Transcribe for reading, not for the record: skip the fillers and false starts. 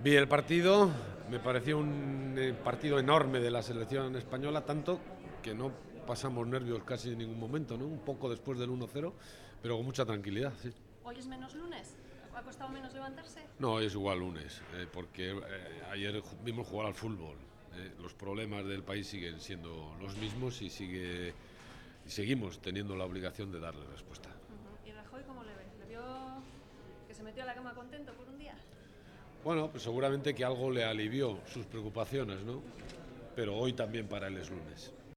Vi el partido, me pareció un partido enorme de la selección española, tanto que no pasamos nervios casi en ningún momento, ¿no? Un poco después del 1-0, pero con mucha tranquilidad, sí. ¿Hoy es menos lunes? ¿Ha costado menos levantarse? No, es igual lunes, porque ayer vimos jugar al fútbol. Los problemas del país siguen siendo los mismos y seguimos teniendo la obligación de darle respuesta. ¿Y Rajoy cómo le ve? ¿Le vio que se metió a la cama contento por un día? Bueno, pues seguramente que algo le alivió sus preocupaciones, ¿no? Pero hoy también para él es lunes.